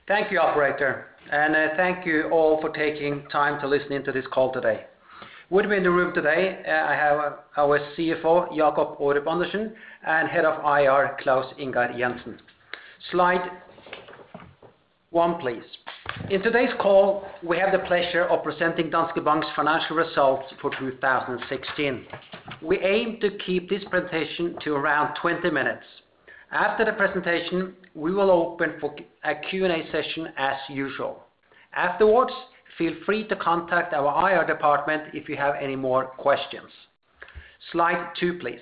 Thank you, operator, and thank you all for taking time to listen into this call today. With me in the room today, I have our CFO, Jacob Aarup-Andersen, and Head of IR, Claus Ingar Jensen. Slide 1, please. In today's call, we have the pleasure of presenting Danske Bank's financial results for 2016. We aim to keep this presentation to around 20 minutes. After the presentation, we will open for a Q&A session as usual. Afterwards, feel free to contact our IR department if you have any more questions. Slide 2, please.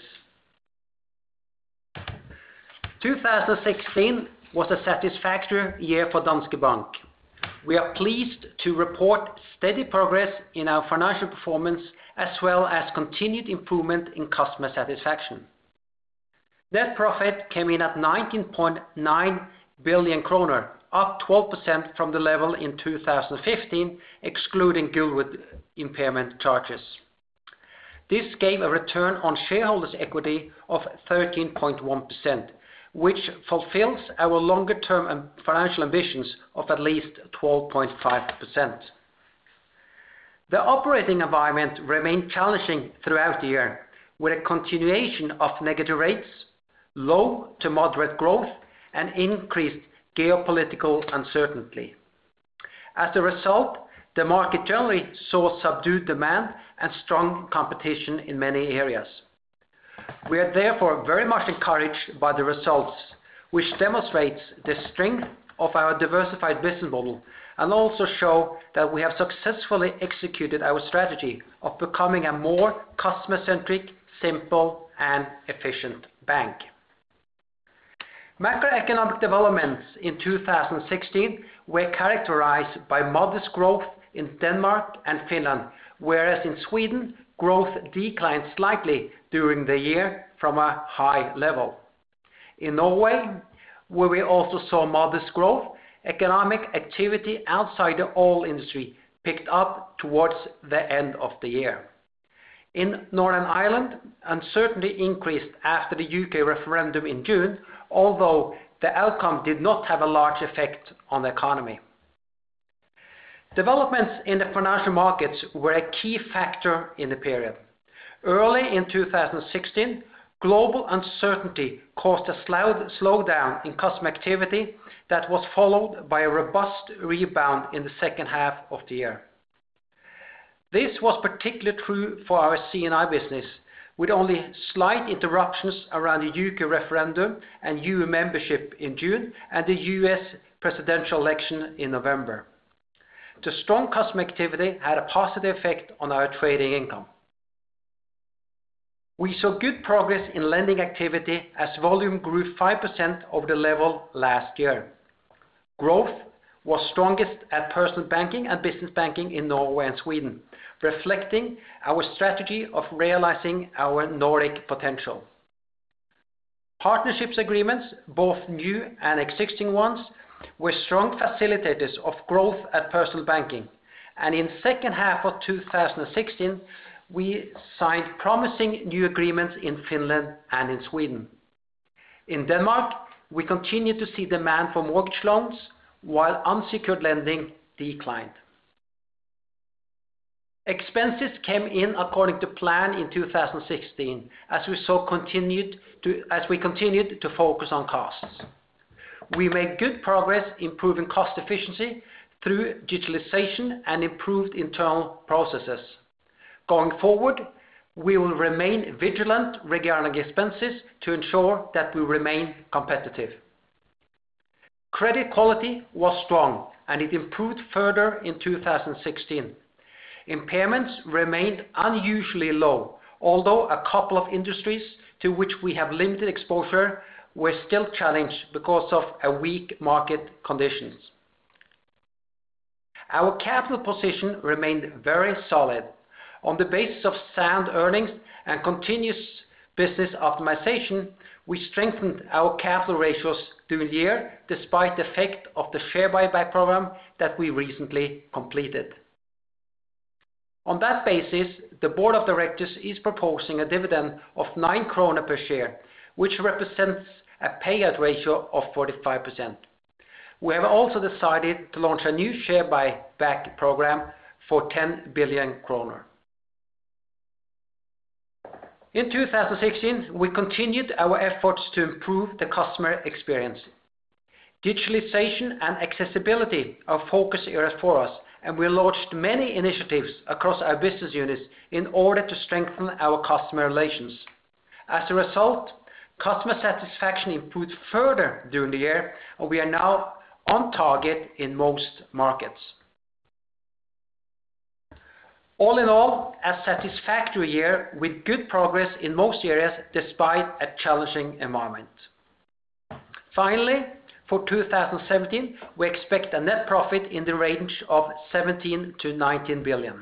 2016 was a satisfactory year for Danske Bank. We are pleased to report steady progress in our financial performance as well as continued improvement in customer satisfaction. Net profit came in at 19.9 billion kroner, up 12% from the level in 2015, excluding goodwill impairment charges. This gave a return on shareholders' equity of 13.1%, which fulfills our longer-term financial ambitions of at least 12.5%. The operating environment remained challenging throughout the year, with a continuation of negative rates, low to moderate growth, and increased geopolitical uncertainty. As a result, the market generally saw subdued demand and strong competition in many areas. We are therefore very much encouraged by the results, which demonstrates the strength of our diversified business model and also show that we have successfully executed our strategy of becoming a more customer-centric, simple, and efficient bank. Macroeconomic developments in 2016 were characterized by modest growth in Denmark and Finland, whereas in Sweden, growth declined slightly during the year from a high level. In Norway, where we also saw modest growth, economic activity outside the oil industry picked up towards the end of the year. In Northern Ireland, uncertainty increased after the UK referendum in June, although the outcome did not have a large effect on the economy. Developments in the financial markets were a key factor in the period. Early in 2016, global uncertainty caused a slowdown in customer activity that was followed by a robust rebound in the second half of the year. This was particularly true for our C&I business, with only slight interruptions around the UK referendum and EU membership in June and the US presidential election in November. The strong customer activity had a positive effect on our trading income. We saw good progress in lending activity as volume grew 5% over the level last year. Growth was strongest at personal banking and business banking in Norway and Sweden, reflecting our strategy of realizing our Nordic potential. Partnerships agreements, both new and existing ones, were strong facilitators of growth at personal banking, and in the second half of 2016 we signed promising new agreements in Finland and in Sweden. In Denmark, we continue to see demand for mortgage loans, while unsecured lending declined. Expenses came in according to plan in 2016, as we continued to focus on costs. We made good progress improving cost efficiency through digitalization and improved internal processes. Going forward, we will remain vigilant regarding expenses to ensure that we remain competitive. Credit quality was strong and it improved further in 2016. Impairments remained unusually low, although a couple of industries to which we have limited exposure were still challenged because of a weak market conditions. Our capital position remained very solid. On the basis of sound earnings and continuous business optimization, we strengthened our capital ratios during the year despite the effect of the share buyback program that we recently completed. On that basis, the Board of Directors is proposing a dividend of 9 krone per share, which represents a payout ratio of 45%. We have also decided to launch a new share buyback program for 10 billion kroner. In 2016, we continued our efforts to improve the customer experience. Digitalization and accessibility are focus areas for us, and we launched many initiatives across our business units in order to strengthen our customer relations. As a result, customer satisfaction improved further during the year, and we are now on target in most markets. All in all, a satisfactory year with good progress in most areas despite a challenging environment. Finally, for 2017, we expect a net profit in the range of 17 to 19 billion.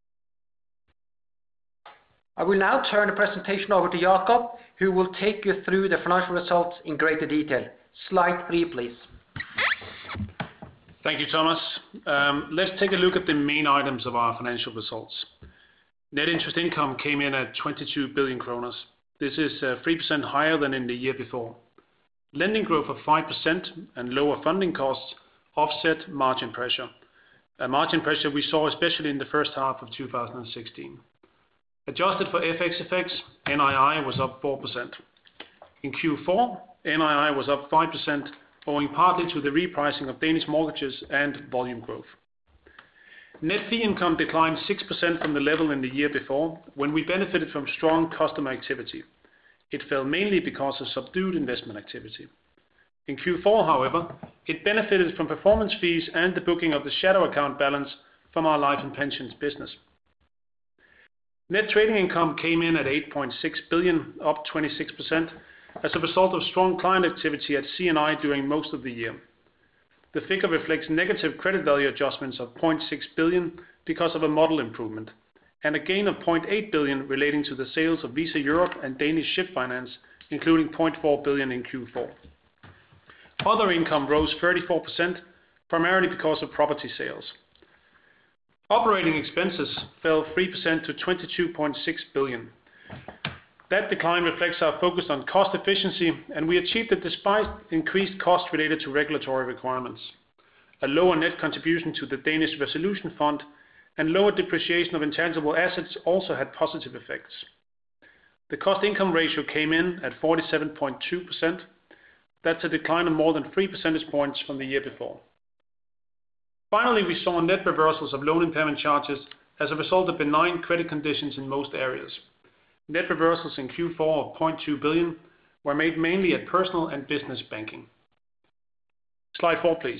I will now turn the presentation over to Jacob, who will take you through the financial results in greater detail. Slide 3, please. Thank you, Thomas. Let's take a look at the main items of our financial results. Net interest income came in at 22 billion kroner. This is 3% higher than in the year before. Lending growth of 5% and lower funding costs offset margin pressure. A margin pressure we saw especially in the first half of 2016. Adjusted for FX effects, NII was up 4%. In Q4, NII was up 5%, owing partly to the repricing of Danish mortgages and volume growth. Net fee income declined 6% from the level in the year before, when we benefited from strong customer activity. It fell mainly because of subdued investment activity. In Q4, however, it benefited from performance fees and the booking of the shadow account balance from our life and pensions business. Net trading income came in at 8.6 billion, up 26%, as a result of strong client activity at C&I during most of the year. The figure reflects negative credit value adjustments of 0.6 billion because of a model improvement, and a gain of 0.8 billion relating to the sales of Visa Europe and Danish Ship Finance, including 0.4 billion in Q4. Other income rose 34%, primarily because of property sales. Operating expenses fell 3% to 22.6 billion. That decline reflects our focus on cost efficiency, and we achieved it despite increased costs related to regulatory requirements. A lower net contribution to the Danish Resolution Fund and lower depreciation of intangible assets also had positive effects. The cost-income ratio came in at 47.2%. That's a decline of more than 3 percentage points from the year before. Finally, we saw net reversals of loan impairment charges as a result of benign credit conditions in most areas. Net reversals in Q4 of 0.2 billion were made mainly at personal and business banking. Slide 4, please.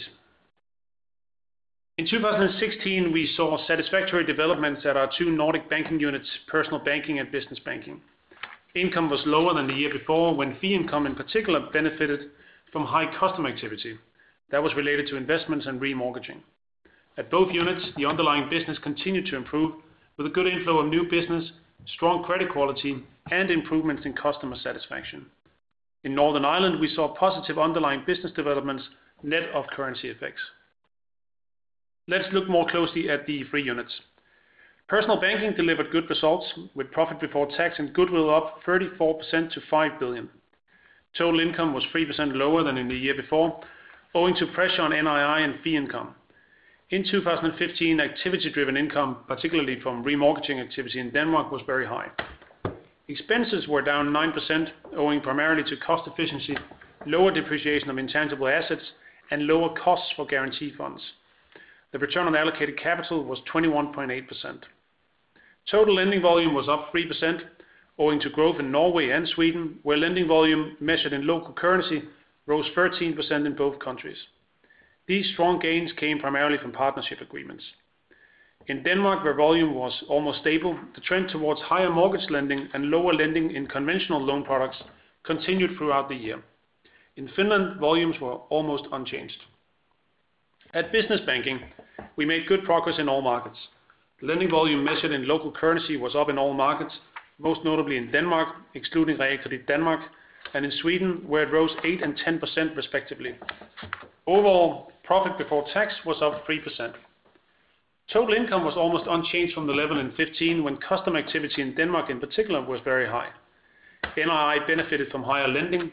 In 2016, we saw satisfactory developments at our two Nordic banking units, personal banking and business banking. Income was lower than the year before, when fee income in particular benefited from high customer activity. That was related to investments and remortgaging. At both units, the underlying business continued to improve with a good inflow of new business, strong credit quality, and improvements in customer satisfaction. In Northern Ireland, we saw positive underlying business developments net of currency effects. Let's look more closely at the three units. Personal banking delivered good results, with profit before tax and goodwill up 34% to 5 billion. Total income was 3% lower than in the year before, owing to pressure on NII and fee income. In 2015, activity-driven income, particularly from remortgaging activity in Denmark, was very high. Expenses were down 9%, owing primarily to cost efficiency, lower depreciation of intangible assets, and lower costs for guarantee funds. The return on allocated capital was 21.8%. Total lending volume was up 3%, owing to growth in Norway and Sweden, where lending volume measured in local currency rose 13% in both countries. These strong gains came primarily from partnership agreements. In Denmark, where volume was almost stable, the trend towards higher mortgage lending and lower lending in conventional loan products continued throughout the year. In Finland, volumes were almost unchanged. At business banking, we made good progress in all markets. Lending volume measured in local currency was up in all markets, most notably in Denmark, excluding Realkredit Danmark, and in Sweden, where it rose 8% and 10% respectively. Overall, profit before tax was up 3%. Total income was almost unchanged from the level in 2015, when customer activity in Denmark in particular was very high. NII benefited from higher lending,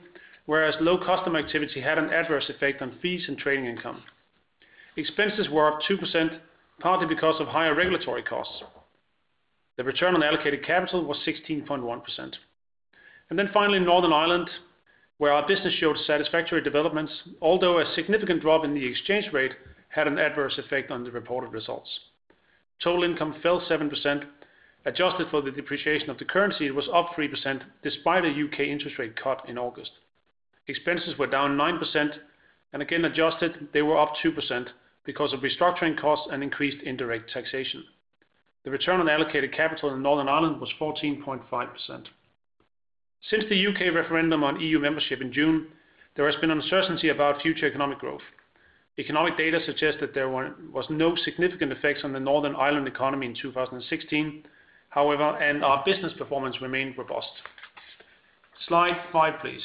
whereas low customer activity had an adverse effect on fees and trading income. Expenses were up 2%, partly because of higher regulatory costs. The return on allocated capital was 16.1%. And then finally, Northern Ireland, where our business showed satisfactory developments, although a significant drop in the exchange rate had an adverse effect on the reported results. Total income fell 7%. Adjusted for the depreciation of the currency, it was up 3%, despite a UK interest rate cut in August. Expenses were down 9%, and again adjusted, they were up 2% because of restructuring costs and increased indirect taxation. The return on allocated capital in Northern Ireland was 14.5%. Since the UK referendum on EU membership in June, there has been uncertainty about future economic growth. Economic data suggests that there was no significant effects on the Northern Ireland economy in 2016, however, and our business performance remained robust. Slide 5, please.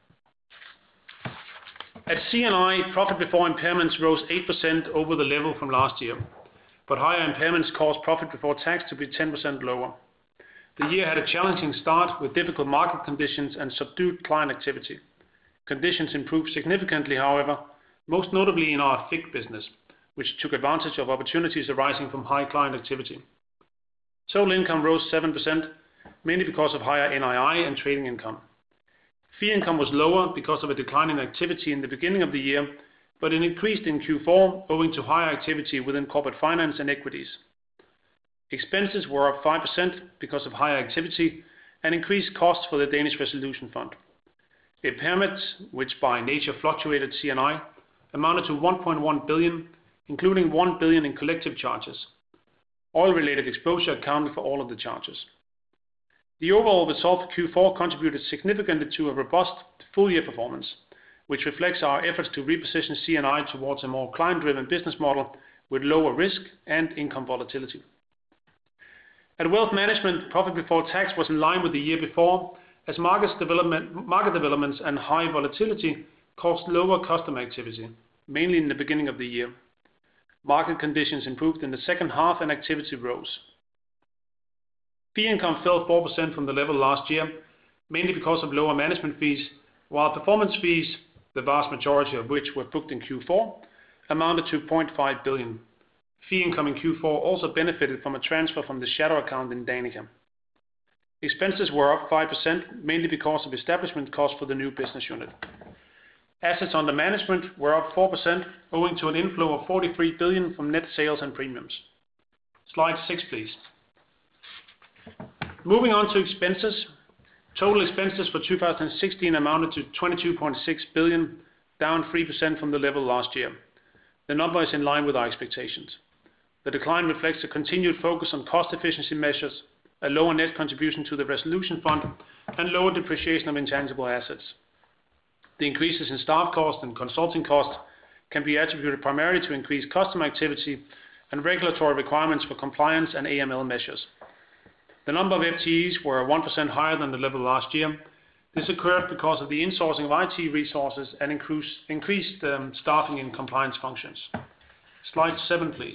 At CNI, profit before impairments rose 8% over the level from last year, but higher impairments caused profit before tax to be 10% lower. The year had a challenging start with difficult market conditions and subdued client activity. Conditions improved significantly, however, most notably in our FIC business, which took advantage of opportunities arising from high client activity. Total income rose 7%, mainly because of higher NII and trading income. Fee income was lower because of a decline in activity in the beginning of the year, but it increased in Q4 owing to higher activity within corporate finance and equities. Expenses were up 5% because of higher activity and increased costs for the Danish Resolution Fund. Impairments, which by nature fluctuated CNI, amounted to 1.1 billion, including 1 billion in collective charges. Oil-related exposure accounted for all of the charges. The overall result for Q4 contributed significantly to a robust full-year performance, which reflects our efforts to reposition CNI towards a more client-driven business model with lower risk and income volatility. At Wealth Management, profit before tax was in line with the year before, as market developments and high volatility caused lower customer activity, mainly in the beginning of the year. Market conditions improved in the second half and activity rose. Fee income fell 4% from the level last year, mainly because of lower management fees, while performance fees, the vast majority of which were booked in Q4, amounted to 0.5 billion. Fee income in Q4 also benefited from a transfer from the shadow account in Danica. Expenses were up 5%, mainly because of establishment costs for the new business unit. Assets under management were up 4%, owing to an inflow of 43 billion from net sales and premiums. Slide 6, please. Moving on to expenses. Total expenses for 2016 amounted to 22.6 billion, down 3% from the level last year. The number is in line with our expectations. The decline reflects a continued focus on cost efficiency measures, a lower net contribution to the Resolution Fund, and lower depreciation of intangible assets. The increases in staff costs and consulting costs can be attributed primarily to increased customer activity and regulatory requirements for compliance and AML measures. The number of FTEs were 1% higher than the level last year. This occurred because of the insourcing of IT resources and increased staffing in compliance functions. Slide 7, please.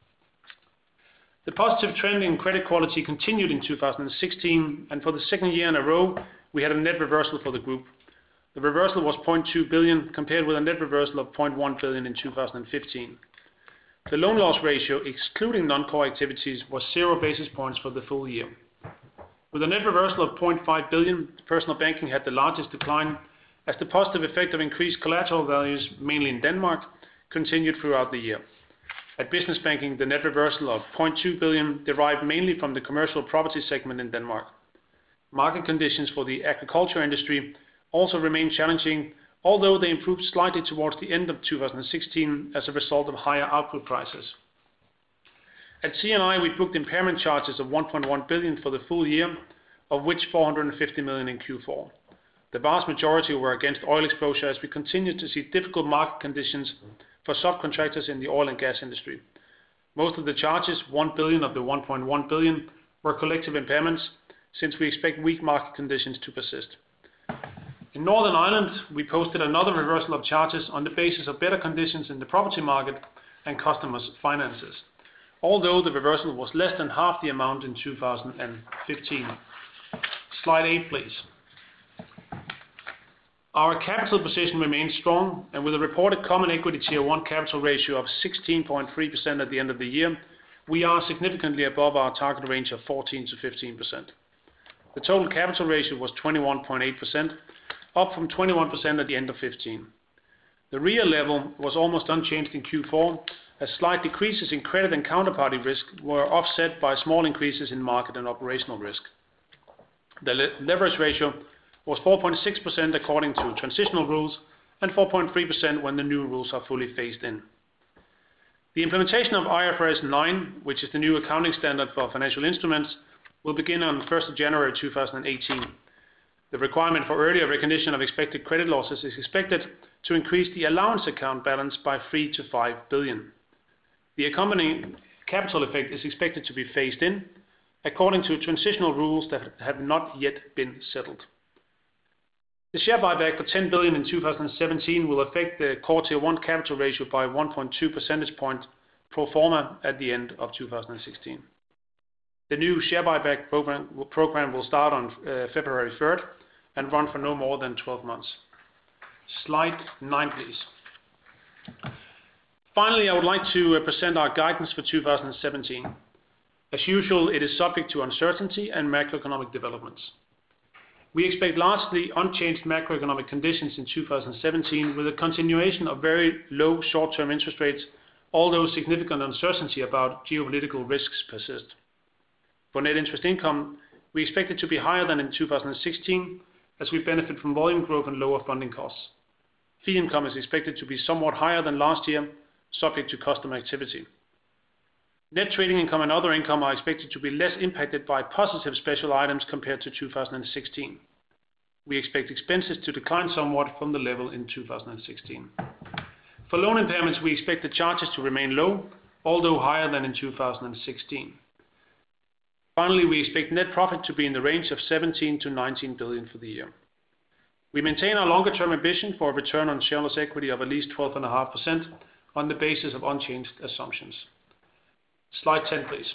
The positive trend in credit quality continued in 2016, and for the second year in a row, we had a net reversal for the group. The reversal was 0.2 billion, compared with a net reversal of 0.1 billion in 2015. The loan loss ratio, excluding non-core activities, was 0 basis points for the full year. With a net reversal of 0.5 billion, personal banking had the largest decline, as the positive effect of increased collateral values, mainly in Denmark, continued throughout the year. At business banking, the net reversal of 0.2 billion derived mainly from the commercial property segment in Denmark. Market conditions for the agriculture industry also remain challenging, although they improved slightly towards the end of 2016 as a result of higher output prices. At CNI, we booked impairment charges of 1.1 billion for the full year, of which 450 million in Q4. The vast majority were against oil exposure, as we continued to see difficult market conditions for subcontractors in the oil and gas industry. Most of the charges, 1 billion of the 1.1 billion, were collective impairments, since we expect weak market conditions to persist. In Northern Ireland, we posted another reversal of charges on the basis of better conditions in the property market and customers' finances, although the reversal was less than half the amount in 2015. Slide 8, please. Our capital position remains strong, and with a reported Common Equity Tier 1 capital ratio of 16.3% at the end of the year, we are significantly above our target range of 14 to 15%. The total capital ratio was 21.8%, up from 21% at the end of 2015. The real level was almost unchanged in Q4, as slight decreases in credit and counterparty risk were offset by small increases in market and operational risk. The leverage ratio was 4.6% according to transitional rules and 4.3% when the new rules are fully phased in. The implementation of IFRS 9, which is the new accounting standard for financial instruments, will begin on 1st of January 2018. The requirement for earlier recognition of expected credit losses is expected to increase the allowance account balance by 3 to 5 billion. The accompanying capital effect is expected to be phased in according to transitional rules that have not yet been settled. The share buyback for 10 billion in 2017 will affect the Core Tier 1 capital ratio by 1.2 percentage point pro forma at the end of 2016. The new share buyback program will start on February 3rd and run for no more than 12 months. Slide 9, please. Finally, I would like to present our guidance for 2017. As usual, it is subject to uncertainty and macroeconomic developments. We expect largely unchanged macroeconomic conditions in 2017 with a continuation of very low short-term interest rates, although significant uncertainty about geopolitical risks persist. For net interest income, we expect it to be higher than in 2016 as we benefit from volume growth and lower funding costs. Fee income is expected to be somewhat higher than last year, subject to customer activity. Net trading income and other income are expected to be less impacted by positive special items compared to 2016. We expect expenses to decline somewhat from the level in 2016. For loan impairments, we expect the charges to remain low, although higher than in 2016. Finally, we expect net profit to be in the range of 17 to 19 billion for the year. We maintain our longer-term ambition for a return on shareholders' equity of at least 12.5% on the basis of unchanged assumptions. Slide 10, please.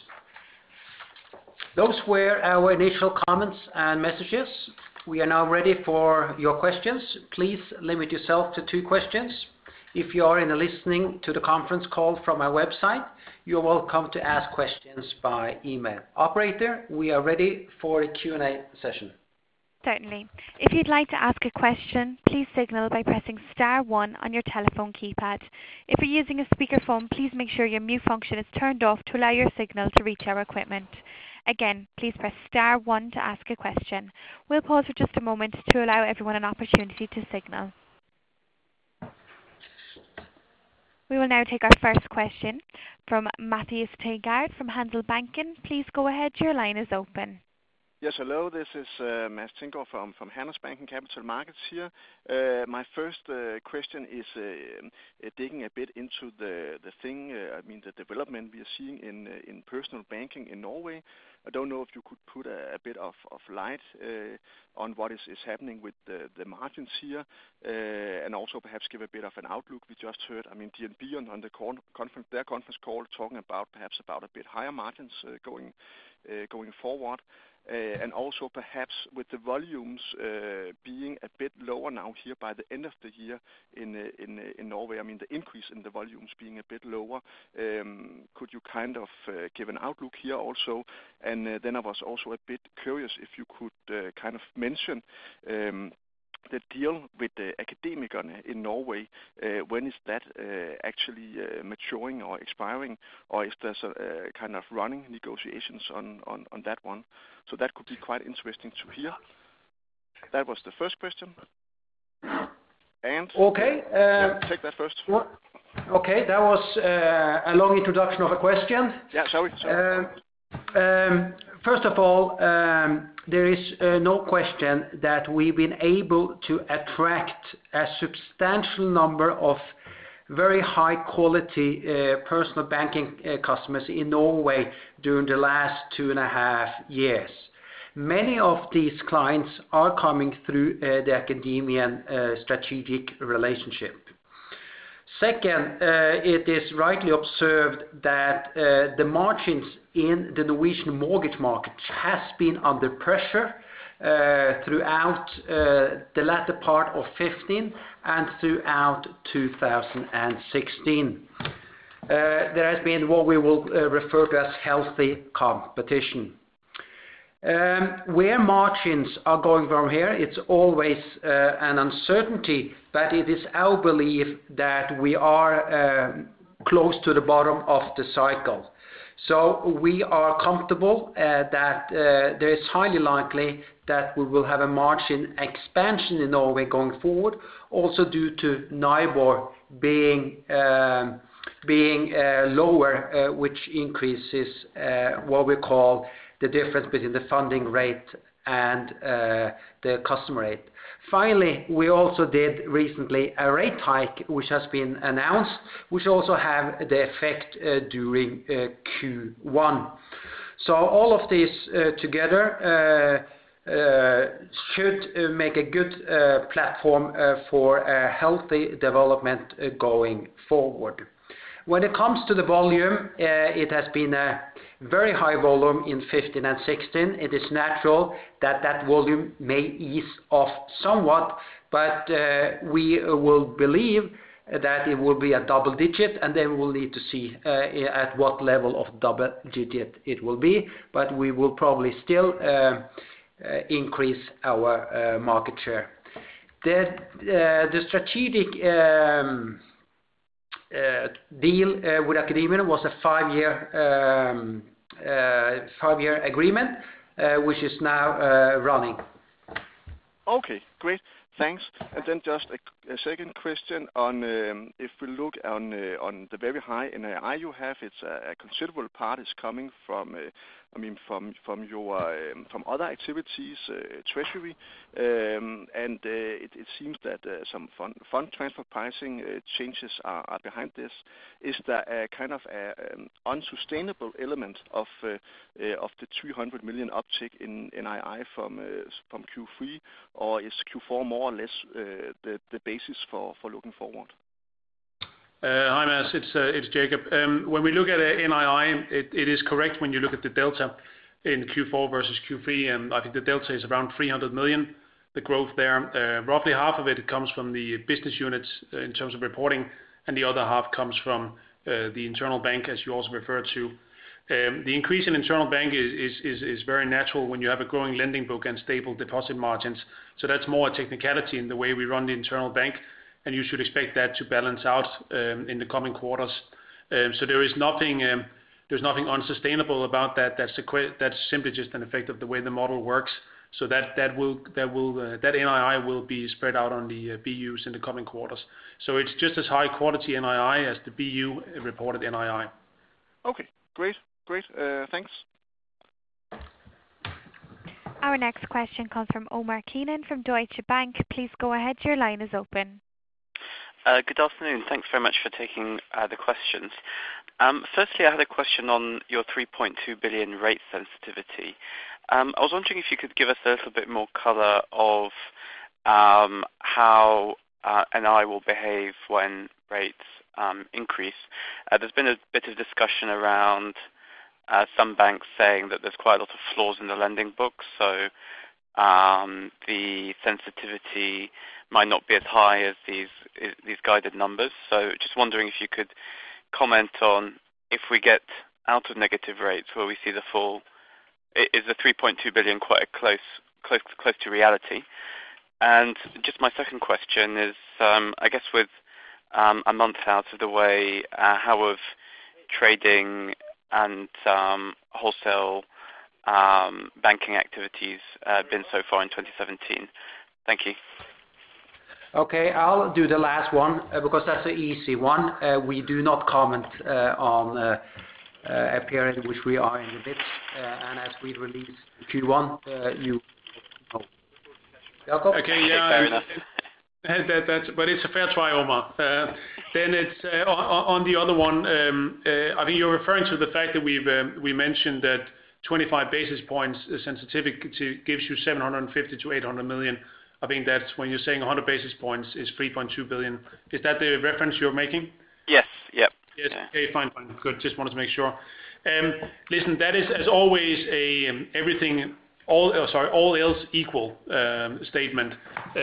Those were our initial comments and messages. We are now ready for your questions. Please limit yourself to 2 questions. If you are listening to the conference call from our website, you are welcome to ask questions by email. Operator, we are ready for a Q&A session. Certainly. If you'd like to ask a question, please signal by pressing star 1 on your telephone keypad. If you're using a speakerphone, please make sure your mute function is turned off to allow your signal to reach our equipment. Again, please press star 1 to ask a question. We'll pause for just a moment to allow everyone an opportunity to signal. We will now take our first question from Mathias Teilgaard from Handelsbanken. Please go ahead, your line is open. Yes, hello, this is Mads Teilgaard from Handelsbanken Capital Markets here. My first question is digging a bit into the development we are seeing in personal banking in Norway. I don't know if you could put a bit of light on what is happening with the margins here, and also perhaps give a bit of an outlook. We just heard, DNB on their conference call talking about a bit higher margins going forward. And also perhaps with the volumes being a bit lower now here by the end of the year in Norway, the increase in the volumes being a bit lower, could you kind of give an outlook here also? And then I was also a bit curious if you could kind of mention the deal with the Akademikerne in Norway, when is that actually maturing or expiring, or is there kind of running negotiations on that one? So that could be quite interesting to hear. That was the first question. And okay, take that first. Okay, that was a long introduction of a question. Yeah, sorry. First of all, there is no question that we've been able to attract a substantial number of very high quality personal banking customers in Norway during the last 2.5 years. Many of these clients are coming through the Akademikerne strategic relationship. Second, it is rightly observed that the margins in the Norwegian mortgage market has been under pressure throughout the latter part of 2015 and throughout 2016. There has been what we will refer to as healthy competition. Where margins are going from here, it's always an uncertainty, but it is our belief that we are close to the bottom of the cycle. So we are comfortable that there is highly likely that we will have a margin expansion in Norway going forward, also due to NIBOR being lower, which increases what we call the difference between the funding rate and the customer rate. Finally, we also did recently a rate hike, which has been announced, which also have the effect during Q1. So all of this together should make a good platform for a healthy development going forward. When it comes to the volume, it has been a very high volume in 15 and 16. It is natural that that volume may ease off somewhat, but we will believe that it will be a double digit, and then we'll need to see at what level of double digit it will be, but we will probably still increase our market share. The strategic deal with Akademia was a five-year agreement, which is now running. Okay, great. Thanks. And then just a second question on if we look on the very high NII you have, it's a considerable part is coming from from other activities, treasury, and it seems that some fund transfer pricing changes are behind this. Is there a kind of unsustainable element of the 300 million uptick in NII from Q3, or is Q4 more or less the basis for looking forward? Hi, Mads. It's Jacob. When we look at NII, it is correct when you look at the delta in Q4 versus Q3, and I think the delta is around 300 million, the growth there. Roughly half of it comes from the business units in terms of reporting, and the other half comes from the internal bank, as you also referred to. The increase in internal bank is very natural when you have a growing lending book and stable deposit margins. So that's more a technicality in the way we run the internal bank, and you should expect that to balance out in the coming quarters. So there's nothing unsustainable about that. That's simply just an effect of the way the model works. So that NII will be spread out on the BUs in the coming quarters. So it's just as high quality NII as the BU reported NII. Okay, great. Thanks. Our next question comes from Omar Keenan from Deutsche Bank. Please go ahead. Your line is open. Good afternoon. Thanks very much for taking the questions. Firstly, I had a question on your 3.2 billion rate sensitivity. I was wondering if you could give us a little bit more color of how NI will behave when rates increase. There's been a bit of discussion around some banks saying that there's quite a lot of flaws in the lending book, so the sensitivity might not be as high as these guided numbers. So just wondering if you could comment on, if we get out of negative rates where we see the fall, is the 3.2 billion quite close to reality? And just my second question is, I guess with a month out of the way, how have trading and wholesale banking activities been so far in 2017? Thank you. Okay, I'll do the last one because that's an easy one. We do not comment on a period in which we are in the midst, and as we release Q1, you know. Jacob? Okay, yeah. Fair enough. But it's a fair try, Omar. Then it's on the other one. I think you're referring to the fact that we mentioned that 25 basis points sensitivity gives you 750 to 800 million. I think that's when you're saying 100 basis points is 3.2 billion. Is that the reference you're making? Yes. Yep. Yes. Yeah. Okay. Fine. Good. Just wanted to make sure. Listen, that is as always everything all else equal statement,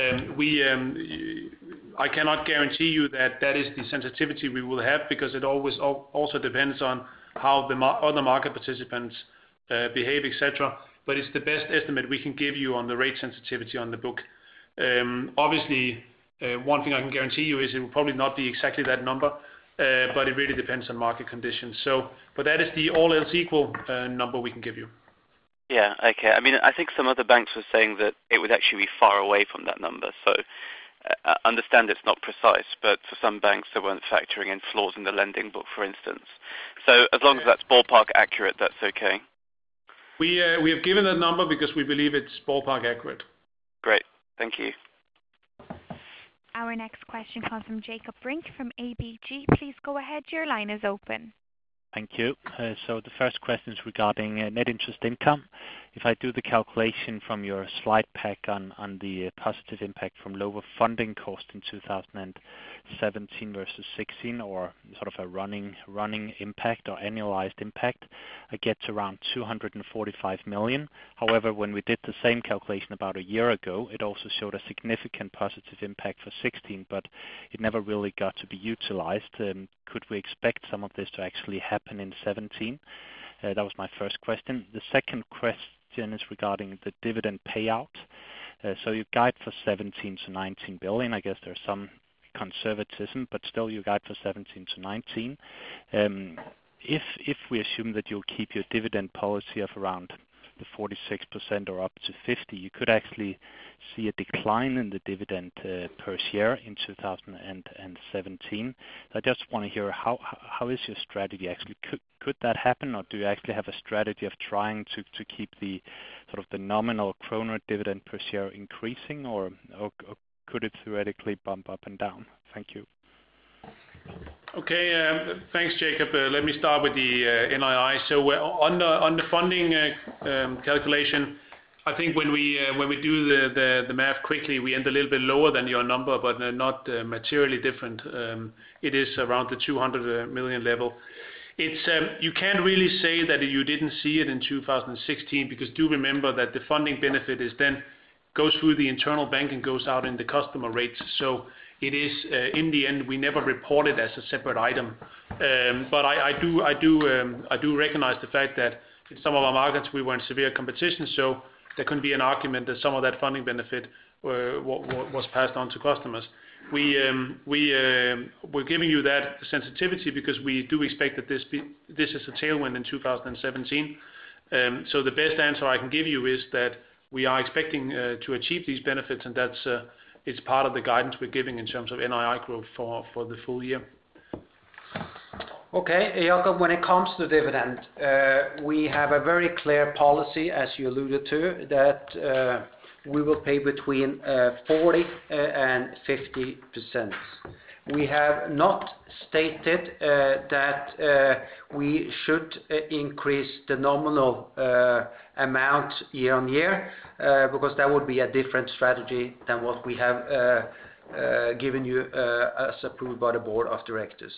I cannot guarantee you that is the sensitivity we will have, because it always also depends on how the other market participants behave, etc. But it's the best estimate we can give you on the rate sensitivity on the book. Obviously, one thing I can guarantee you is it will probably not be exactly that number, but it really depends on market conditions. But that is the all else equal number we can give you. Yeah, okay. I mean, I think some other banks were saying that it would actually be far away from that number. So I understand it's not precise, but for some banks they weren't factoring in flaws in the lending book, for instance. So as long as that's ballpark accurate, that's okay. We have given that number because we believe it's ballpark accurate. Great, thank you. Our next question comes from Jacob Brink from ABG. Please go ahead, your line is open. Thank you. So the first question is regarding net interest income. If I do the calculation from your slide pack on the positive impact from lower funding cost in 2017 versus 16, or sort of a running impact or annualized impact, I get to around 245 million. However, when we did the same calculation about a year ago, it also showed a significant positive impact for 16, but it never really got to be utilized. Could we expect some of this to actually happen in 17? That was my first question. The second question is regarding the dividend payout. So you guide for 17 to 19 billion. I guess there's some conservatism, but still you guide for 17 to 19. If we assume that you'll keep your dividend policy of around the 46% or up to 50, you could actually see a decline in the dividend per share in 2017. I just want to hear how is your strategy actually? Could that happen, or do you actually have a strategy of trying to keep the sort of the nominal kroner dividend per share increasing, or could it theoretically bump up and down? Thank you. Okay, thanks, Jacob. Let me start with the NII. So on the funding calculation, I think when we do the math quickly, we end a little bit lower than your number, but not materially different. It is around the 200 million level. It's you can't really say that you didn't see it in 2016, because do remember that the funding benefit is then goes through the internal bank and goes out in the customer rates. So it is in the end we never report it as a separate item. But I do recognize the fact that in some of our markets we were in severe competition, so there can be an argument that some of that funding benefit was passed on to customers. We're giving you that sensitivity because we do expect that this is a tailwind in 2017. So the best answer I can give you is that we are expecting to achieve these benefits, and that's it's part of the guidance we're giving in terms of NII growth for the full year. Okay, Jacob, when it comes to dividend, we have a very clear policy, as you alluded to, that we will pay between 40 and 50%. We have not stated that we should increase the nominal amount year on year, because that would be a different strategy than what we have given you as approved by the board of directors.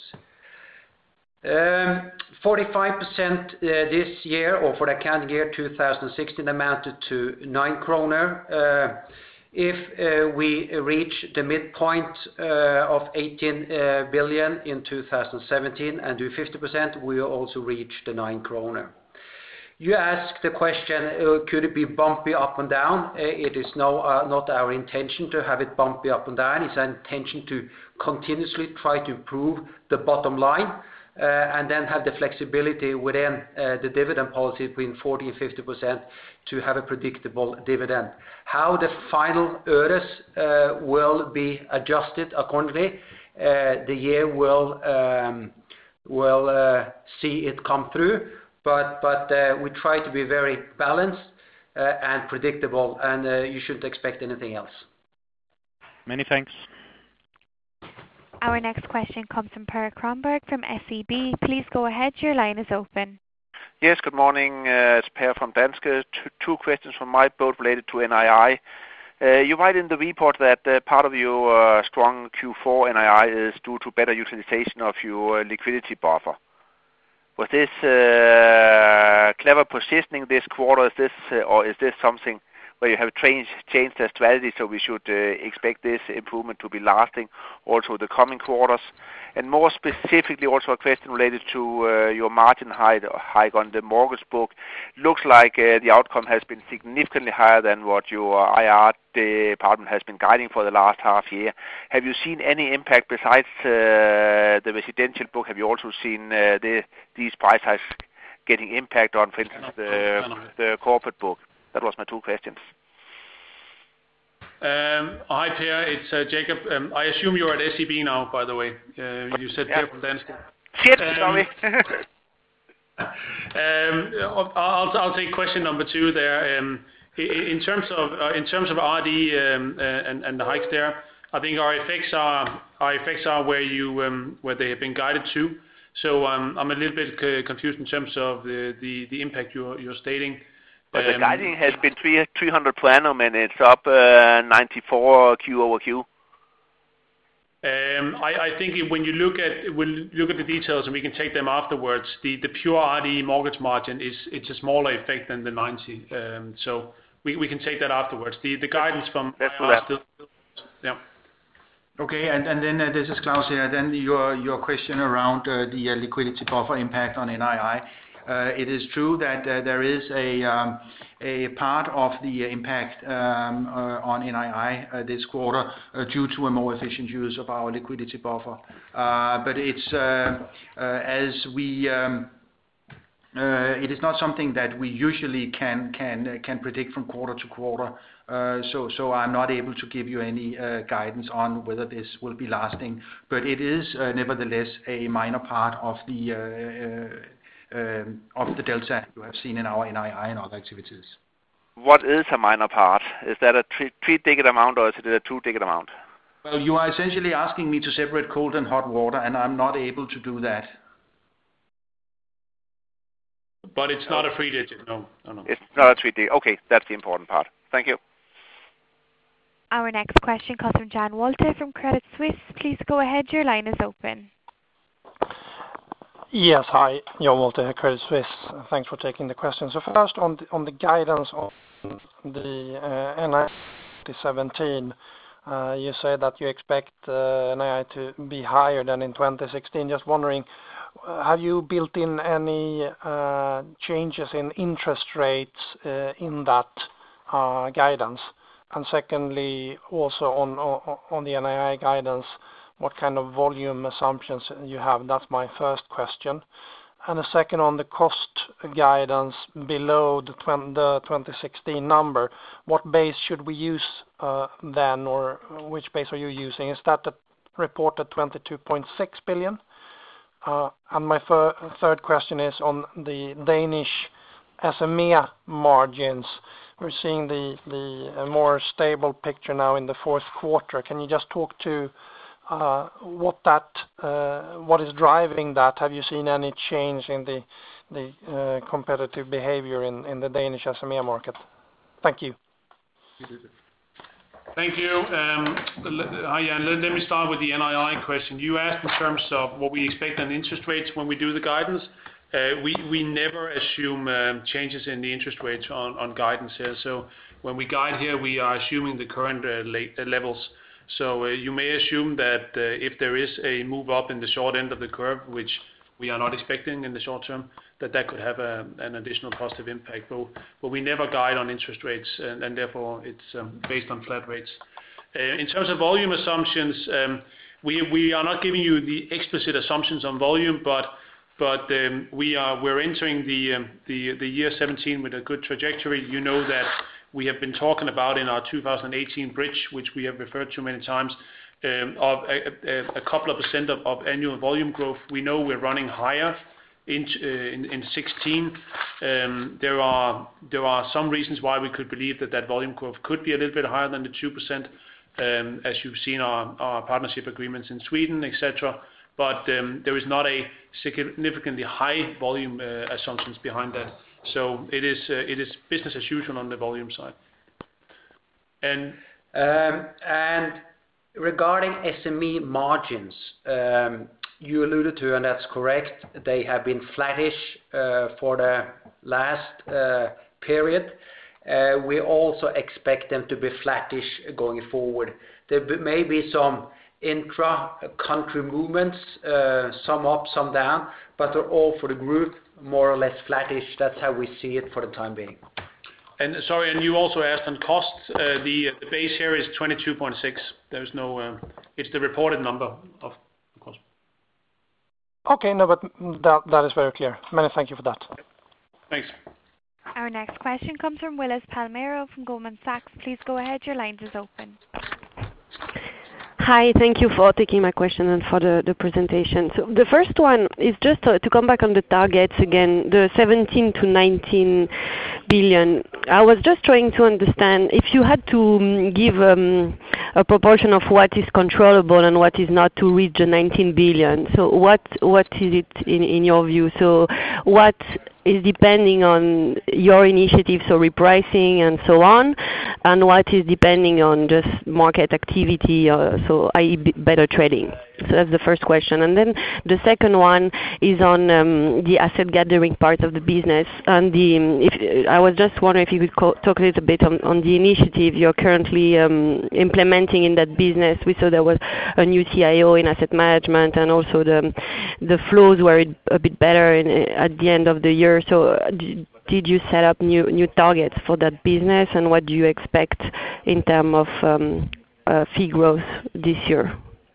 45% this year, or for the accounting year 2016, amounted to 9 kroner. If we reach the midpoint of 18 billion in 2017 and do 50%, we will also reach the 9 kroner. You asked the question, could it be bumpy up and down? It is not our intention to have it bumpy up and down. It's our intention to continuously try to improve the bottom line, and then have the flexibility within the dividend policy between 40 and 50% to have a predictable dividend. How the final earnings will be adjusted accordingly, the year will see it come through, but we try to be very balanced and predictable, and you shouldn't expect anything else. Many thanks. Our next question comes from Per Kronberg from SEB. Please go ahead, your line is open. Yes, good morning. It's Per from Danske. Two questions from my both related to NII. You write in the report that part of your strong Q4 NII is due to better utilization of your liquidity buffer. Was this clever positioning this quarter? Is this or is this something where you have changed the strategy, so we should expect this improvement to be lasting also the coming quarters? And more specifically, also a question related to your margin hike on the mortgage book. Looks like the outcome has been significantly higher than what your IR department has been guiding for the last half year. Have you seen any impact besides the residential book? Have you also seen these price hikes getting impact on, for instance, the corporate book? That was my two questions. Hi, Per. It's Jacob. I assume you're at SEB now, by the way. You said Per from Danske. Shit, sorry. I'll take question number 2 there. In terms of RD and the hikes there, I think our effects are where they have been guided to. So I'm a little bit confused in terms of the impact you're stating. But the guiding has been 300 per annum, and it's up 94 Q over Q. I think when you look at the details, and we can take them afterwards, the pure RD mortgage margin it's a smaller effect than the 90. So we can take that afterwards. The guidance from still, yeah. Okay, and then this is Claus here. Then your question around the liquidity buffer impact on NII. It is true that there is a part of the impact on NII this quarter due to a more efficient use of our liquidity buffer. But it's it is not something that we usually can predict from quarter to quarter. So I'm not able to give you any guidance on whether this will be lasting. But it is nevertheless a minor part of the delta you have seen in our NII and other activities. What is a minor part? Is that a three-digit amount or is it a two-digit amount? Well, you are essentially asking me to separate cold and hot water, and I'm not able to do that. But it's not a 3-digit, no. It's not a 3-digit. Okay, that's the important part. Thank you. Our next question comes from Jan Wolter from Credit Suisse. Please go ahead. Your line is open. Yes, hi, Jan Wolter, Credit Suisse. Thanks for taking the question. So first, on the guidance on the NII 2017, you say that you expect NII to be higher than in 2016. Just wondering, have you built in any changes in interest rates in that guidance? And secondly, also on the NII guidance, what kind of volume assumptions you have? That's my first question. And the second, on the cost guidance below the 2016 number, what base should we use then, or which base are you using? Is that the reported 22.6 billion? And my third question is on the Danish SME margins. We're seeing the more stable picture now in the fourth quarter. Can you just talk to what is driving that? Have you seen any change in the competitive behavior in the Danish SME market? Thank you. Thank you. Hi, Jan. Let me start with the NII question. You asked in terms of what we expect on interest rates when we do the guidance. We never assume changes in the interest rates on guidance here. So when we guide here, we are assuming the current levels. So you may assume that if there is a move up in the short end of the curve, which we are not expecting in the short term, that could have an additional positive impact. But we never guide on interest rates, and therefore it's based on flat rates. In terms of volume assumptions, we are not giving you the explicit assumptions on volume, but we're entering the year 17 with a good trajectory. You know that we have been talking about in our 2018 bridge, which we have referred to many times, of a couple of % of annual volume growth. We know we're running higher in 16. There are some reasons why we could believe that volume growth could be a little bit higher than the 2%, as you've seen our partnership agreements in Sweden, etc. But there is not a significantly high volume assumptions behind that. So it is business as usual on the volume side. And regarding SME margins, you alluded to, and that's correct, they have been flattish for the last period. We also expect them to be flattish going forward. There may be some intra-country movements, some up, some down, but they're all for the group more or less flattish. That's how we see it for the time being. And sorry, and you also asked on costs. The base here is 22.6. There's no, it's the reported number of course. Okay, no, but that is very clear. Many thank you for that. Thanks. Our next question comes from Willis Palmero from Goldman Sachs. Please go ahead. Your line is open. Hi, thank you for taking my question and for the presentation. So the first one is just to come back on the targets again, the 17 to 19 billion. I was just trying to understand if you had to give a proportion of what is controllable and what is not to reach the 19 billion. So what is it in your view? So what is depending on your initiatives, so repricing and so on, and what is depending on just market activity, so i.e. better trading? So that's the first question. And then the second one is on the asset gathering part of the business. And I was just wondering if you could talk a little bit on the initiative you're currently implementing in that business. We saw there was a new CIO in asset management, and also the flows were a bit better at the end of the year. So did you set up new targets for that business, and what do you expect in terms of fee growth this year?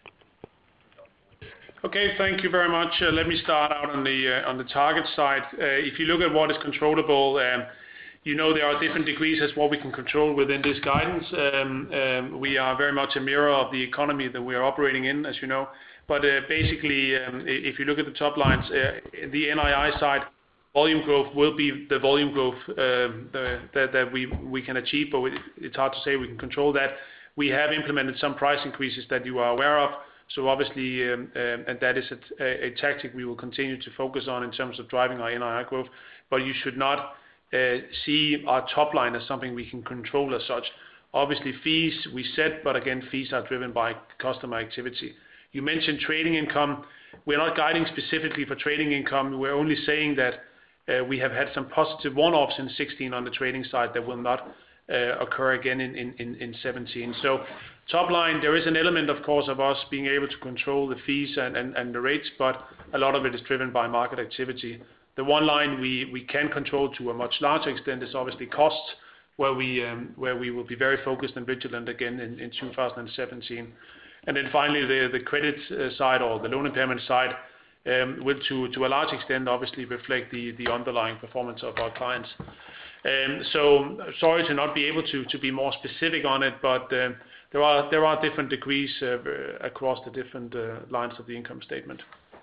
Okay, thank you very much. Let me start out on the target side. If you look at what is controllable, you know there are different degrees as what we can control within this guidance. We are very much a mirror of the economy that we are operating in, as you know. But basically, if you look at the top lines, the NII side, volume growth will be the volume growth that we can achieve, but it's hard to say we can control that. We have implemented some price increases that you are aware of. So obviously, and that is a tactic we will continue to focus on in terms of driving our NII growth. But you should not see our top line as something we can control as such. Obviously, fees we set, but again, fees are driven by customer activity. You mentioned trading income. We're not guiding specifically for trading income. We're only saying that we have had some positive one-offs in 2016 on the trading side that will not occur again in 2017. So top line, there is an element, of course, of us being able to control the fees and the rates, but a lot of it is driven by market activity. The one line we can control to a much larger extent is obviously costs, where we will be very focused and vigilant again in 2017. And then finally, the credit side or the loan impairment side will to a large extent obviously reflect the underlying performance of our clients. So sorry to not be able to be more specific on it, but there are different degrees across the different lines of the income statement.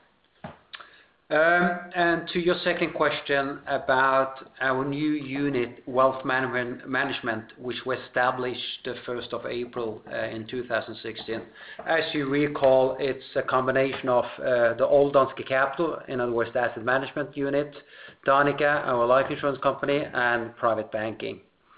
And to your second question about our new unit, Wealth Management, which was established the 1st of April in 2016. As you recall, it's a combination of the old Danske Capital, in other words, the asset management unit, Danica, our life insurance company, and private banking.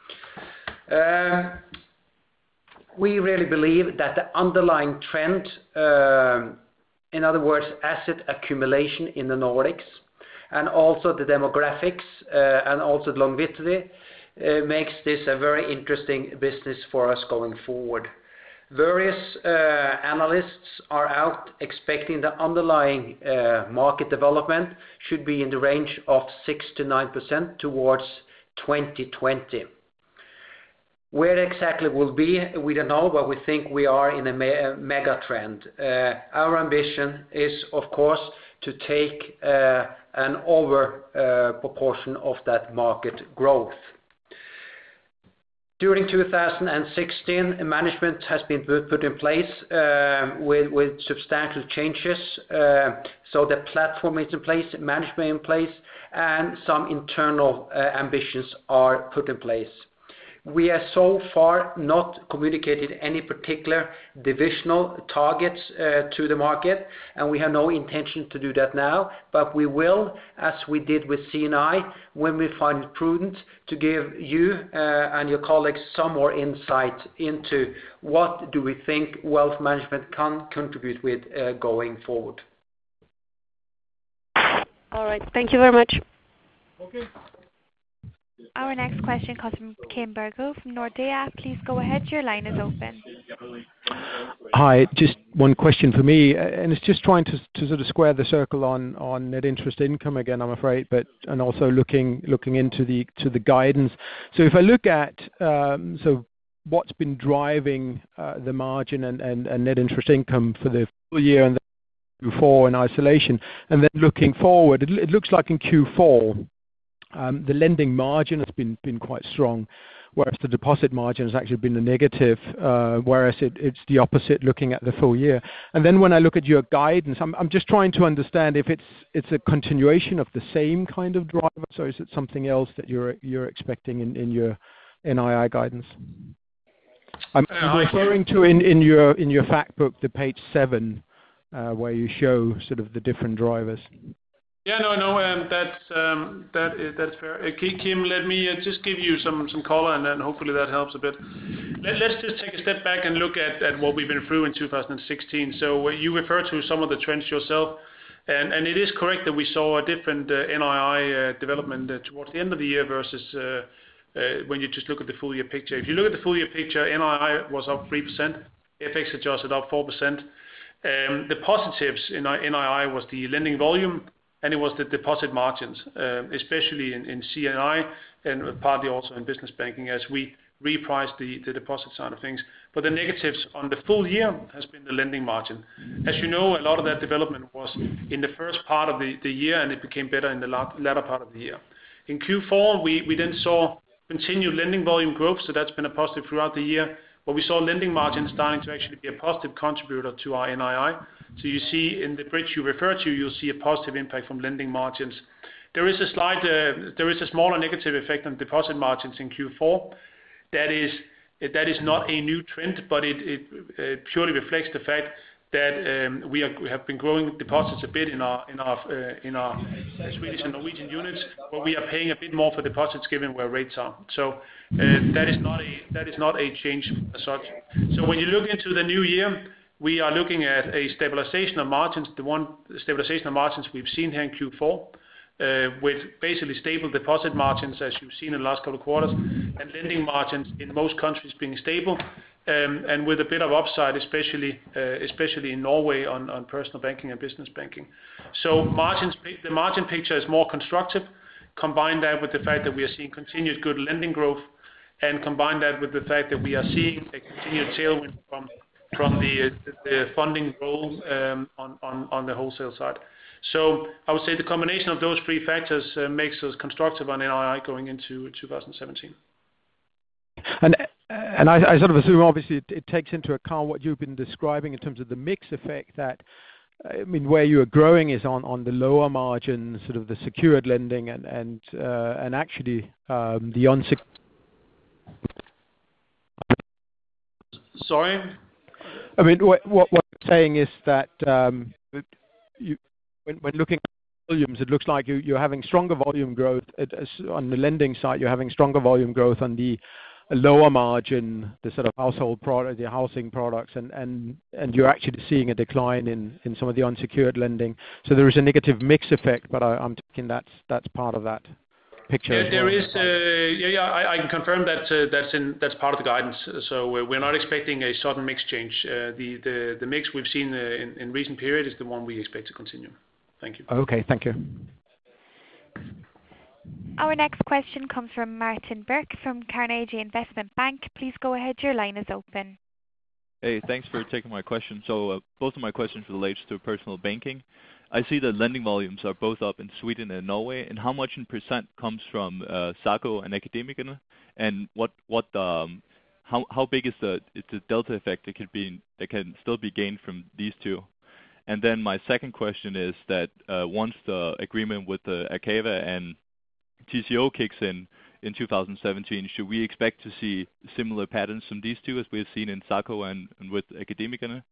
We really believe that the underlying trend, in other words, asset accumulation in the Nordics, and also the demographics and also the longevity, makes this a very interesting business for us going forward. Various analysts are out expecting the underlying market development should be in the range of 6 to 9% towards 2020. Where it exactly will be, we don't know, but we think we are in a mega trend. Our ambition is, of course, to take an over proportion of that market growth. During 2016, management has been put in place with substantial changes. So the platform is in place, management in place, and some internal ambitions are put in place. We have so far not communicated any particular divisional targets to the market, and we have no intention to do that now, but we will, as we did with C&I, when we find it prudent to give you and your colleagues some more insight into what do we think wealth management can contribute with going forward. All right. Thank you very much. Okay. Our next question comes from Kim Bergo from Nordea. Please go ahead. Your line is open. Hi, just one question for me, and it's just trying to sort of square the circle on net interest income again, I'm afraid, and also looking into the guidance. So if I look at what's been driving the margin and net interest income for the full year and the Q4 in isolation, and then looking forward, it looks like in Q4 the lending margin has been quite strong, whereas the deposit margin has actually been a negative, whereas it's the opposite looking at the full year. And then when I look at your guidance, I'm just trying to understand if it's a continuation of the same kind of driver, or is it something else that you're expecting in your NII guidance? I'm referring to in your fact book, the page 7, where you show sort of the different drivers. Yeah, that's fair. Kim, let me just give you some color, and then hopefully that helps a bit. Let's just take a step back and look at what we've been through in 2016. So you refer to some of the trends yourself, and it is correct that we saw a different NII development towards the end of the year versus when you just look at the full year picture. If you look at the full year picture, NII was up 3%, FX adjusted up 4%. The positives in NII was the lending volume, and it was the deposit margins, especially in C&I and partly also in business banking as we repriced the deposit side of things. But the negatives on the full year has been the lending margin. As you know, a lot of that development was in the first part of the year, and it became better in the latter part of the year. In Q4, we then saw continued lending volume growth, so that's been a positive throughout the year. But we saw lending margins starting to actually be a positive contributor to our NII. So you see in the bridge you refer to, you'll see a positive impact from lending margins. There is a smaller negative effect on deposit margins in Q4. That is not a new trend, but it purely reflects the fact that we have been growing deposits a bit in our Swedish and Norwegian units, but we are paying a bit more for deposits given where rates are. So that is not a change as such. So when you look into the new year, we are looking at a stabilization of margins, the stabilization of margins we've seen here in Q4, with basically stable deposit margins as you've seen in the last couple of quarters, and lending margins in most countries being stable, and with a bit of upside, especially in Norway on personal banking and business banking. So the margin picture is more constructive. Combine that with the fact that we are seeing continued good lending growth, and combine that with the fact that we are seeing a continued tailwind from the funding role on the wholesale side. So I would say the combination of those three factors makes us constructive on NII going into 2017. And I sort of assume, obviously, it takes into account what you've been describing in terms of the mix effect. That, I mean, where you are growing is on the lower margin, sort of the secured lending, and actually the unsecured. Sorry. I mean, what I'm saying is that when looking at volumes, it looks like you're having stronger volume growth on the lending side. You're having stronger volume growth on the lower margin, the sort of household product, the housing products, and you're actually seeing a decline in some of the unsecured lending. So there is a negative mix effect, but I'm thinking that's part of that picture. Yeah, there is. I can confirm that that's part of the guidance. So we're not expecting a sudden mix change. The mix we've seen in recent period is the one we expect to continue. Thank you. Okay, thank you. Our next question comes from Martin Birk from Carnegie Investment Bank. Please go ahead. Your line is open. Hey, thanks for taking my question. So both of my questions relates to personal banking. I see that lending volumes are both up in Sweden and Norway. And how much in percent comes from Saco and Akademikerne? And how big is the delta effect that can still be gained from these two? And then my second question is that once the agreement with the Akava and TCO kicks in 2017, should we expect to see similar patterns from these two as we have seen in Saco and with Akademikerne?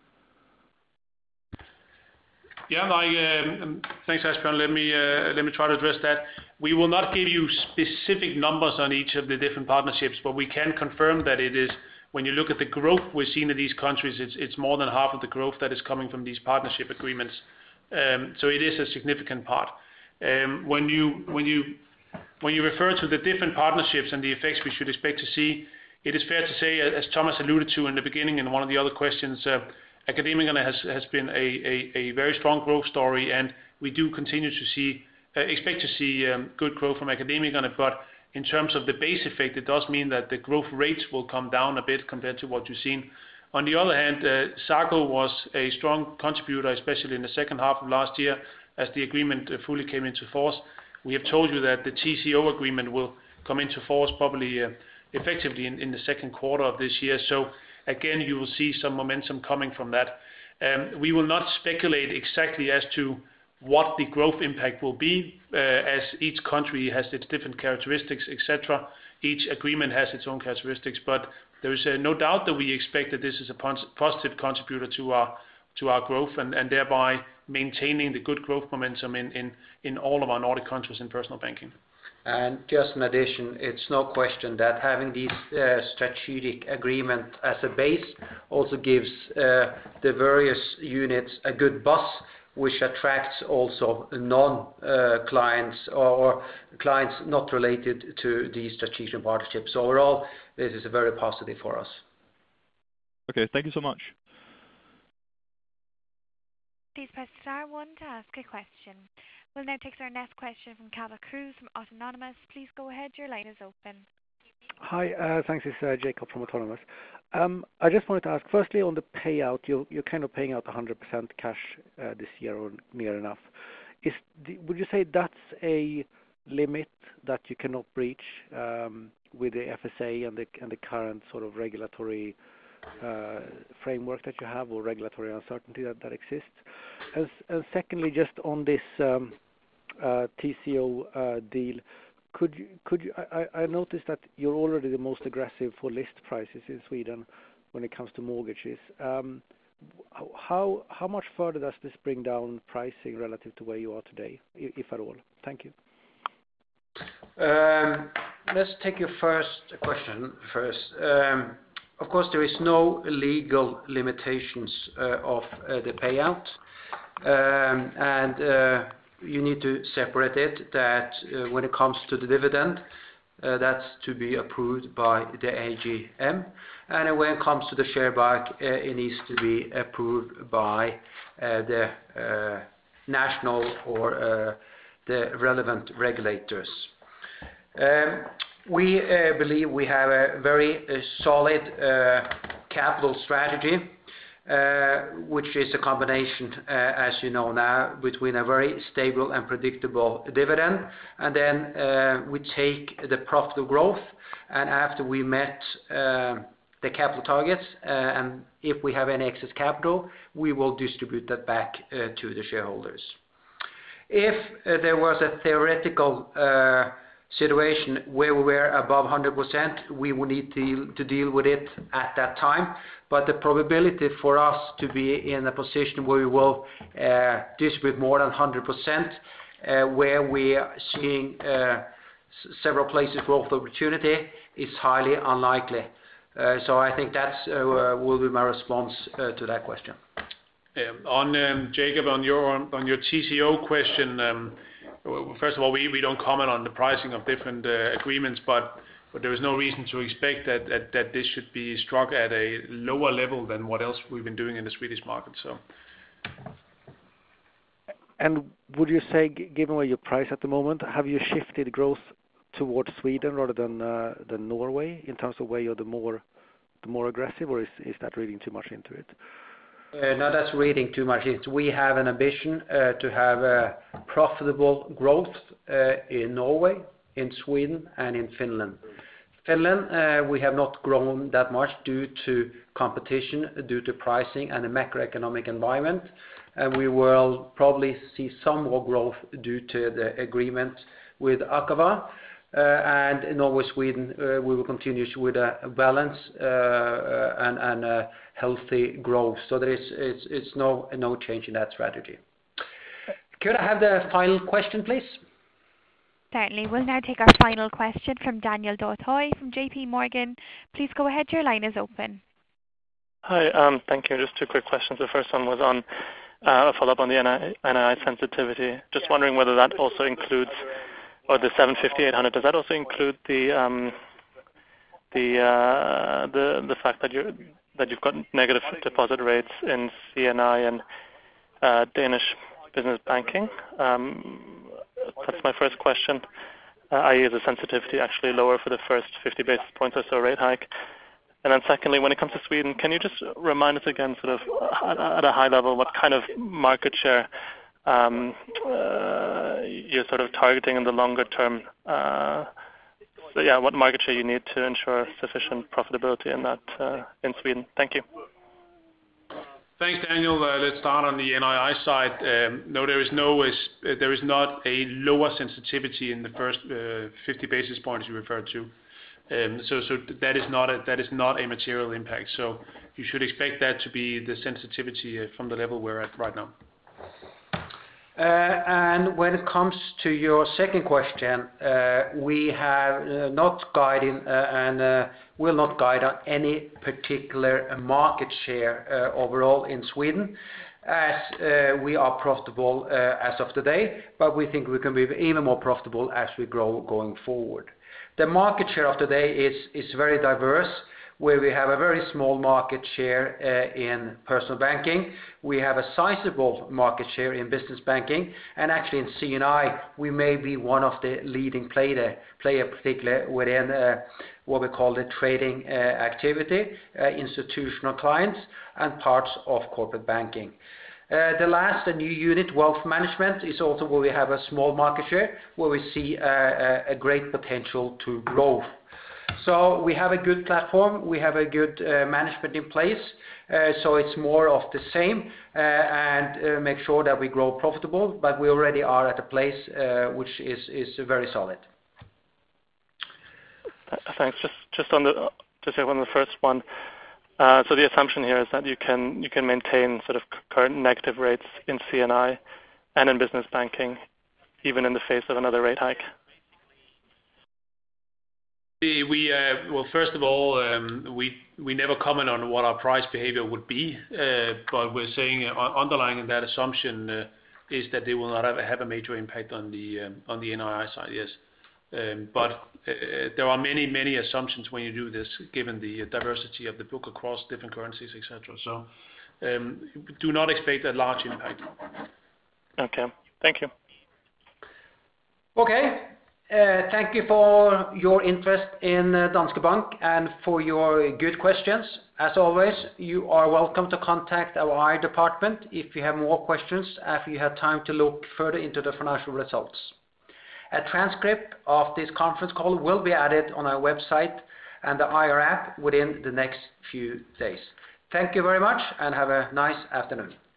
Yeah, thanks, Asbjørn. Let me try to address that. We will not give you specific numbers on each of the different partnerships, but we can confirm that it is, when you look at the growth we're seeing in these countries, it's more than half of the growth that is coming from these partnership agreements. So it is a significant part. When you refer to the different partnerships and the effects we should expect to see, it is fair to say, as Thomas alluded to in the beginning in one of the other questions, Akademikerne has been a very strong growth story, and we do continue to expect to see good growth from Akademikerne. But in terms of the base effect, it does mean that the growth rates will come down a bit compared to what you've seen. On the other hand, SACO was a strong contributor, especially in the second half of last year, as the agreement fully came into force. We have told you that the TCO agreement will come into force probably effectively in the second quarter of this year. So again, you will see some momentum coming from that. We will not speculate exactly as to what the growth impact will be, as each country has its different characteristics, etc. Each agreement has its own characteristics, but there is no doubt that we expect that this is a positive contributor to our growth, and thereby maintaining the good growth momentum in all of our Nordic countries in personal banking. And just in addition, it's no question that having these strategic agreement as a base also gives the various units a good buzz, which attracts also non-clients or clients not related to these strategic partnerships. So overall, this is very positive for us. Okay, thank you so much. Please press star 1 to ask a question. We'll now take our next question from Cava Cruz from Autonomous. Please go ahead, your line is open. Hi, thanks. It's Jacob from Autonomous. I just wanted to ask, firstly, on the payout, you're kind of paying out 100% cash this year, or near enough. Would you say that's a limit that you cannot breach with the FSA and the current sort of regulatory framework that you have, or regulatory uncertainty that exists? And secondly, just on this TCO deal, I noticed that you're already the most aggressive for list prices in Sweden when it comes to mortgages. How much further does this bring down pricing relative to where you are today, if at all? Thank you. Let's take your first question first. Of course, there is no legal limitations of the payout, and you need to separate it, that when it comes to the dividend, that's to be approved by the AGM, and when it comes to the share buyback, it needs to be approved by the national or the relevant regulators. We believe we have a very solid capital strategy, which is a combination, as you know now, between a very stable and predictable dividend, and then we take the profitable growth, and after we met the capital targets, and if we have any excess capital, we will distribute that back to the shareholders. If there was a theoretical situation where we were above 100%, we will need to deal with it at that time. But the probability for us to be in a position where we will distribute more than 100%, where we are seeing several places growth opportunity, is highly unlikely. So I think that's will be my response to that question. On Jacob, on your TCO question. First of all, we don't comment on the pricing of different agreements, but there is no reason to expect that this should be struck at a lower level than what else we've been doing in the Swedish market. So. And would you say, given where you price at the moment, have you shifted growth towards Sweden rather than Norway in terms of where you're the more aggressive, or is that reading too much into it? No, that's reading too much. We have an ambition to have a profitable growth in Norway, in Sweden, and in Finland. Finland, we have not grown that much due to competition, due to pricing and the macroeconomic environment, and we will probably see some more growth due to the agreement with Akava. And in Norway, Sweden, we will continue with a balance and a healthy growth. So it's no change in that strategy. Could I have the final question, please? Certainly. We'll now take our final question from Daniel Dotoy from JP Morgan. Please go ahead, your line is open. Hi, thank you. Just two quick questions. The first one was on a follow-up on the NII sensitivity. Just wondering whether that also includes, or the 750-800, does that also include the fact that you've got negative deposit rates in CNI and Danish business banking? That's my first question. I.e., is the sensitivity actually lower for the first 50 basis points or so rate hike? And then secondly, when it comes to Sweden, can you just remind us again, sort of at a high level, what kind of market share you're sort of targeting in the longer term? What market share you need to ensure sufficient profitability in that in Sweden? Thank you. Thanks, Daniel. Let's start on the NII side. No, there is not a lower sensitivity in the first 50 basis points you referred to. So that is not a material impact. So you should expect that to be the sensitivity from the level we're at right now. And when it comes to your second question, we have not guided and will not guide on any particular market share overall in Sweden, as we are profitable as of today, but we think we can be even more profitable as we grow going forward. The market share of today is very diverse, where we have a very small market share in personal banking. We have a sizable market share in business banking, and actually in CNI we may be one of the leading player particularly within what we call the trading activity, institutional clients and parts of corporate banking. The last, new unit, wealth management, is also where we have a small market share, where we see a great potential to grow. So we have a good platform, we have a good management in place, so it's more of the same, and make sure that we grow profitable, but we already are at a place which is very solid. Thanks. Just on the first one. So the assumption here is that you can maintain sort of current negative rates in CNI and in business banking, even in the face of another rate hike. Well, first of all, we never comment on what our price behavior would be, but we're saying underlying in that assumption is that they will not have a major impact on the NII side. Yes, but there are many assumptions when you do this, given the diversity of the book across different currencies, etc. So do not expect a large impact. Okay, thank you. Okay. Thank you for your interest in Danske Bank and for your good questions. As always, you are welcome to contact our IR department if you have more questions after you have time to look further into the financial results. A transcript of this conference call will be added on our website and the IR app within the next few days. Thank you very much and have a nice afternoon.